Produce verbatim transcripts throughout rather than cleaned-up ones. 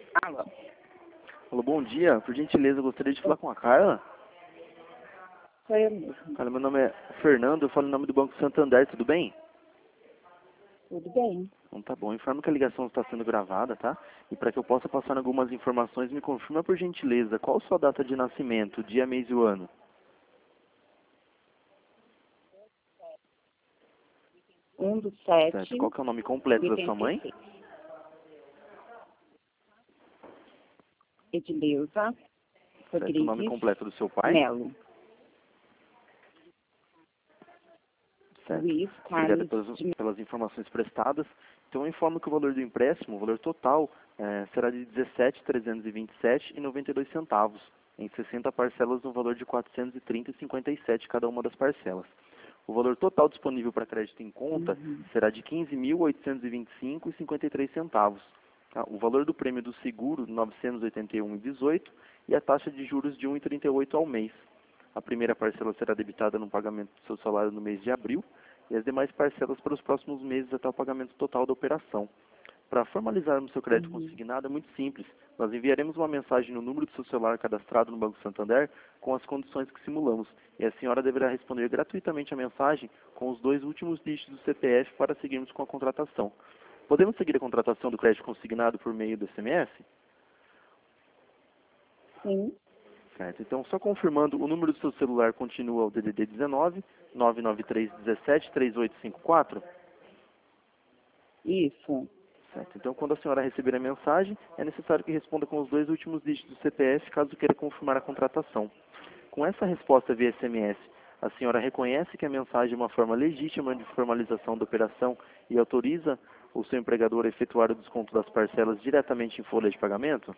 Alô. Alô, bom dia. Por gentileza, eu gostaria de falar com a Carla. Sou eu mesmo. Carla, meu nome é Fernando, eu falo em nome do Banco Santander, tudo bem? Tudo bem? Então tá bom, informo que a ligação está sendo gravada, tá? E para que eu possa passar algumas informações, me confirma por gentileza, qual a sua data de nascimento, dia, mês e o ano? Um do Certo. sete, Qual que é o nome completo da sua oitenta e mãe? seis. Edileuza Certo. O nome Rodrigues completo do seu pai? Melo. Certo. Luiz Obrigado Carlos pelas, de pelas informações prestadas. Então eu informo que o valor do empréstimo, o valor total, eh, será de dezessete mil trezentos e vinte e sete reais e noventa e dois centavos, em sessenta parcelas no valor de quatrocentos e trinta reais e cinquenta e sete centavos cada uma das parcelas. O valor total disponível para crédito em conta uhum. será de quinze mil oitocentos e vinte e cinco reais e cinquenta e três centavos. Tá? O valor do prêmio do seguro, novecentos e oitenta e um reais e dezoito centavos, e a taxa de juros de um real e trinta e oito centavos ao mês. A primeira parcela será debitada no pagamento do seu salário no mês de abril e as demais parcelas para os próximos meses até o pagamento total da operação. Para formalizarmos seu crédito Uhum. consignado é muito simples. Nós enviaremos uma mensagem no número do seu celular cadastrado no Banco Santander com as condições que simulamos. E a senhora deverá responder gratuitamente a mensagem com os dois últimos dígitos do C P F para seguirmos com a contratação. Podemos seguir a contratação do crédito consignado por meio do S M S? Sim. Certo. Então, só confirmando, o número do seu celular continua o D D D dezenove, nove nove três um sete, três oito cinco quatro? Isso. Certo. Então, quando a senhora receber a mensagem, é necessário que responda com os dois últimos dígitos do C P F, caso queira confirmar a contratação. Com essa resposta via S M S, a senhora reconhece que a mensagem é uma forma legítima de formalização da operação e autoriza o seu empregador a efetuar o desconto das parcelas diretamente em folha de pagamento?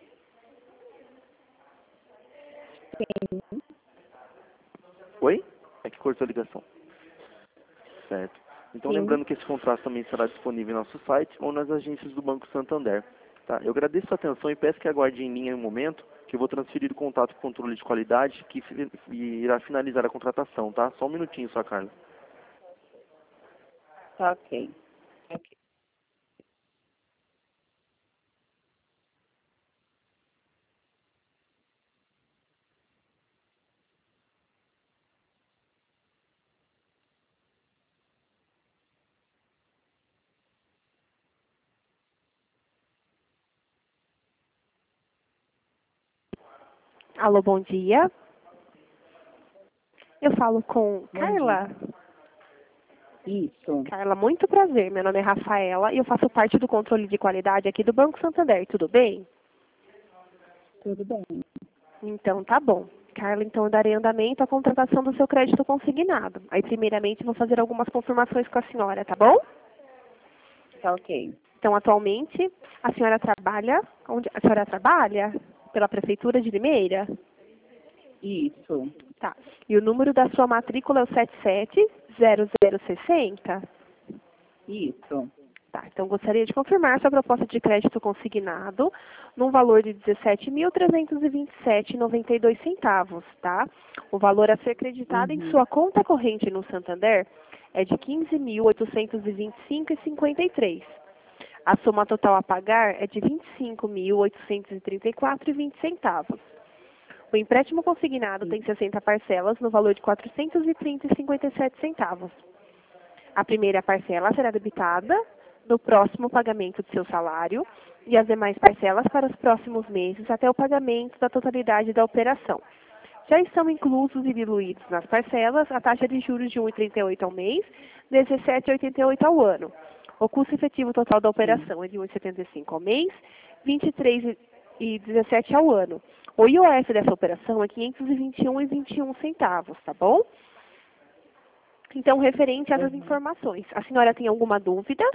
Sim. Oi? É que cortou a ligação. Certo. Então, Sim. lembrando que esse contrato também será disponível em nosso site ou nas agências do Banco Santander. Tá? Eu agradeço a atenção e peço que aguarde em linha um momento, que eu vou transferir o contato com o controle de qualidade, que fi- irá finalizar a contratação, tá? Só um minutinho só, Carla. Tá ok. Ok. Alô, bom dia. Eu falo com Bom dia. Carla. Isso. Carla, muito prazer. Meu nome é Rafaela e eu faço parte do controle de qualidade aqui do Banco Santander. Tudo bem? Tudo bem. Então, tá bom. Carla, então eu darei andamento à contratação do seu crédito consignado. Aí, primeiramente, vou fazer algumas confirmações com a senhora, tá bom? Tá ok. Então, atualmente, a senhora trabalha... Onde a senhora trabalha? Pela Prefeitura de Limeira? Isso. Tá. E o número da sua matrícula é o sete sete zero zero seis zero? Isso. Tá, então gostaria de confirmar sua proposta de crédito consignado num valor de dezessete mil trezentos e vinte e sete reais e noventa e dois centavos, tá? O valor a ser acreditado em Uhum. sua conta corrente no Santander é de quinze mil oitocentos e vinte e cinco reais e cinquenta e três centavos. A soma total a pagar é de vinte e cinco mil oitocentos e trinta e quatro reais e vinte centavos. O empréstimo consignado tem sessenta parcelas no valor de quatrocentos e trinta reais e cinquenta e sete centavos. A primeira parcela será debitada no próximo pagamento do seu salário e as demais parcelas para os próximos meses até o pagamento da totalidade da operação. Já estão inclusos e diluídos nas parcelas a taxa de juros de um real e trinta e oito centavos ao mês, dezessete reais e oitenta e oito centavos ao ano. O custo efetivo total da Sim. operação é de um real e setenta e cinco centavos ao mês, vinte e três reais e dezessete centavos ao ano. O I O F dessa operação é quinhentos e vinte e um reais e vinte e um centavos, tá bom? Então, referente a essas Uhum. informações, a senhora tem alguma dúvida?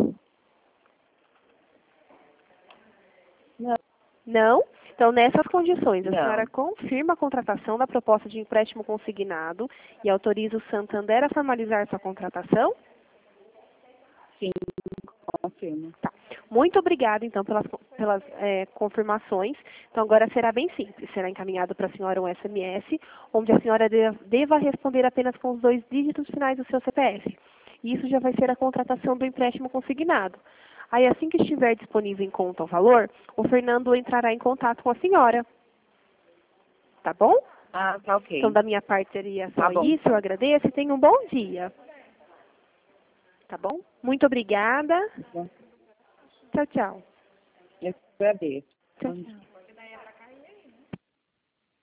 Não. Não? Então, nessas condições, a senhora Não. confirma a contratação da proposta de empréstimo consignado e autoriza o Santander a formalizar sua contratação? Sim. Confirmo. Tá. Muito obrigada, então, pelas, pelas é, confirmações. Então, agora será bem simples. Será encaminhado para a senhora um S M S, onde a senhora de- deva responder apenas com os dois dígitos finais do seu C P F. E isso já vai ser a contratação do empréstimo consignado. Aí, assim que estiver disponível em conta o valor, o Fernando entrará em contato com a senhora. Tá bom? Ah, tá ok. Então, da minha parte, seria só Tá bom. isso. Eu agradeço e tenha um bom dia. Tá bom? Muito obrigada. Bom, Tchau, tchau. eu agradeço. Tchau, Bom dia. tchau.